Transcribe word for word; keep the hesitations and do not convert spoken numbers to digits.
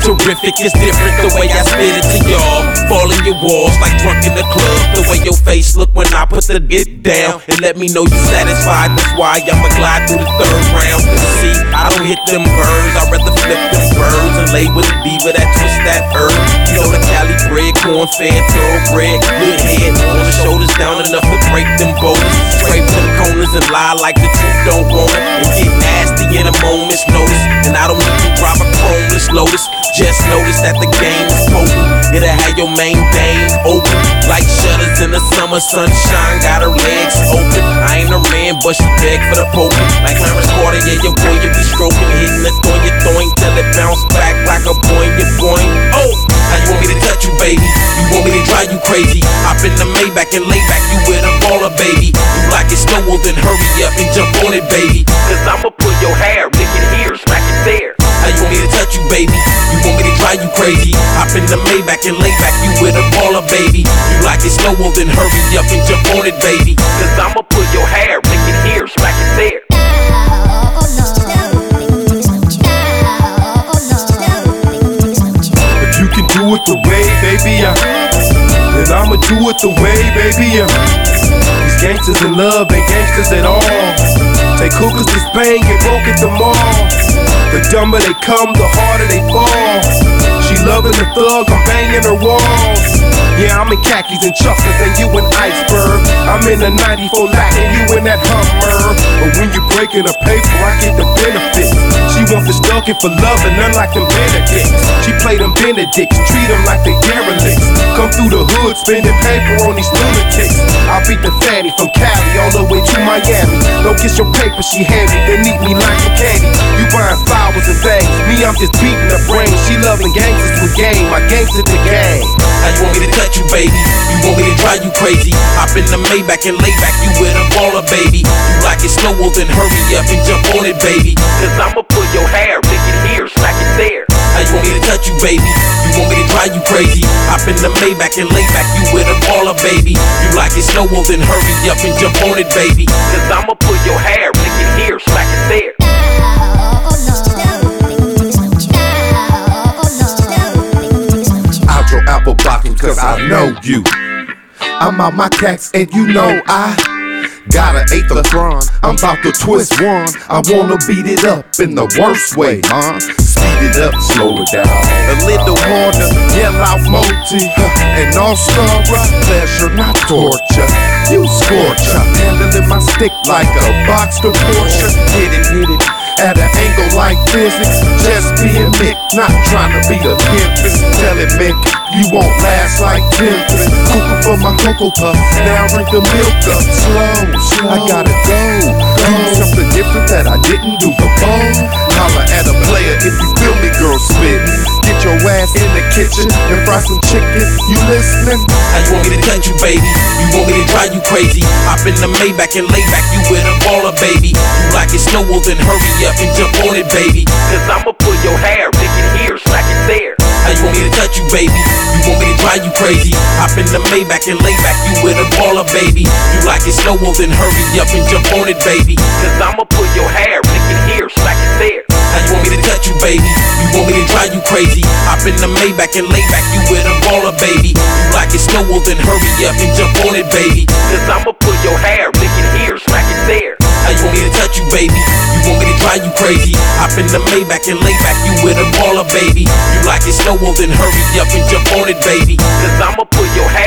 terrific, it's different the way I spit it to y'all. Fall in your walls like drunk in the club. The way your face look when I put the get down, and let me know you satisfied. That's why I'ma glide through the third round. See, I don't hit them birds, I'd rather flip them birds and lay with a diva that twist that herb. You know the Cali bread, corn fed, thoroughbred, good head on the shoulders down enough to break them boulders. Scrape them corners and lie like the truth don't want it, and get nasty in a moment's notice. And I don't need to drive a chromeless Lotus. Just notice that the game is potent. It'll have your main vein open like shutters in the summer sunshine. Got her legs open. I ain't a man, but she beg for the poke. Like Clarence Carter, yeah, your boy, you be stroking, hitting the thorn, you throwing till it bounce back like a boing, you boing. Oh, now you want me to touch you, baby? You want me to drive you crazy? Hop in the Maybach and lay back, you with a baller, baby. You like it slow, well then hurry up and jump on it, baby. Cause I'ma pull your hair, lick it here, smack it there. Now you want me to touch you, baby? You want me to drive you crazy? Hop in the Maybach and lay back, you with a baller, baby. You like it slow, well then hurry up and jump on it, baby. Cause I'ma pull your hair, lick it here, smack it there. If you can do it the way, baby, uh, then I'ma do it the way, baby. Uh, these gangsters in love ain't gangsters at all. Take hookers to Spain, get broke at the mall. The dumber they come, the harder they fall. She loving the thug, I'm banging her walls. Yeah, I'm in khakis and chuckers and you an iceberg. I'm in a ninety-four Lac and you in that Hummer. But when you breaking a paper, I get the benefits. She wants the stalking for love and none like them Benedicts. She play them Benedicts, treat them like they derelicts. Come through the hood, spending paper on these lunatics. I beat the fatty from Cali all the way to Miami. Don't get your paper, she handy, then eat me like some candy. You buying flowers and things, me I'm just beating her brain. She loving gangsters with game, my gangster the gang. Now you want me to touch you, baby? You want me to drive you crazy? Hop in the Maybach and lay back, you with a baller, baby. You like it slow, well then hurry up and jump on it, baby. Cause I'ma pull your hair, lick it here, smack it there. Now you want me to touch you, baby? You want me to drive you crazy? Hop in the Maybach and lay back, you with a baller, baby. You like it slow, well then hurry up and jump on it, baby. Cause I'ma pull your hair, lick it here, smack it there. Out your apple blocking cause I know you. I'm out my cats and you know I got an eighth of Tron, I'm about to twist one. I wanna beat it up in the worst way, huh? Speed it up, slow it down. A little harder, yell out multi. And all-star rock pleasure, not torture. You scorcher, handling my stick like a Boxster Porsche. Hit it, hit it. At an angle like physics, just being Mick, not trying to be a pimpin'. Tell it, Mick, you won't last like pimpin'. Cooking for my Cocoa Puff, now drink the milk up. Slow, slow, I gotta go. Do something different that I didn't do before. Holla at a player if you feel me, girl, spit. Get your ass in the kitchen and fry some chicken. You listening? Now you want me to touch you, baby? You want me to drive you crazy? Hop in the Maybach and lay back, you with a baller, baby. You like it slow, well then hurry up and jump on it, baby. Cause I'ma pull your hair, lick it here, smack it there. Now you want me to touch you, baby? You want me to drive you crazy? Hop in the Maybach and lay back, you with a baller, baby. You like it slow, well then hurry up and jump on it, baby. Cause I'ma pull your hair, lick it here, smack it there. Now you want me to touch you, baby? You want me to drive you crazy? Hop in the Maybach and lay back, you with a baller, baby. You like it slow, well then hurry up and jump on it, baby. Cause I'ma pull your hair, lick it here, smack it there. Now you want me to touch you, baby? You want me to drive you crazy? Hop in the Maybach and lay back, you with a baller, baby. You like it slow, well then hurry up and jump on it, baby. Cause I'ma pull your hair